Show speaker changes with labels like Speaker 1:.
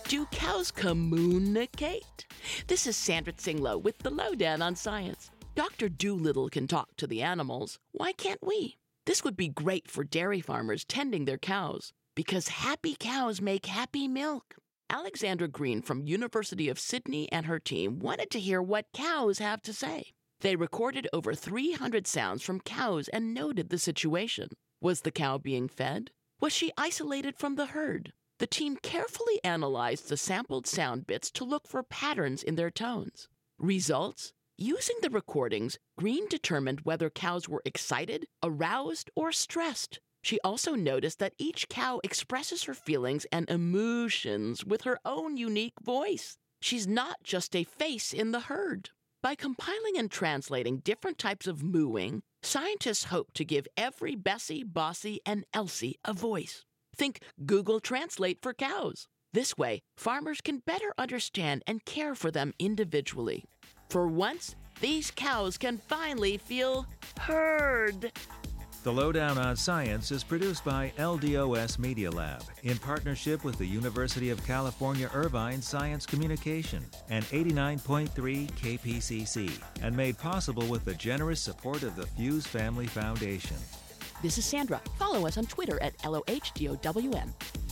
Speaker 1: Do cows communicate? This is Sandra Tsinglow with the Lowdown on Science. Dr. Doolittle can talk to the animals. Why can't we? This would be great for dairy farmers tending their cows, because happy cows make happy milk. Alexandra Green from University of Sydney and her team wanted to hear what cows have to say. They recorded over 300 sounds from cows and noted the situation. Was the cow being fed? Was she isolated from the herd? The team carefully analyzed the sampled sound bits to look for patterns in their tones. Results? Using the recordings, Green determined whether cows were excited, aroused, or stressed. She also noticed that each cow expresses her feelings and emotions with her own unique voice. She's not just a face in the herd. By compiling and translating different types of mooing, scientists hope to give every Bessie, Bossy, and Elsie a voice. Think Google Translate for cows. This way, farmers can better understand and care for them individually. For once, these cows can finally feel heard.
Speaker 2: The Lowdown on Science is produced by LDOS Media Lab in partnership with the University of California Irvine Science Communication and 89.3 KPCC, and made possible with the generous support of the Fuse Family Foundation.
Speaker 1: This is Sandra. Follow us on Twitter at LOHDOWN.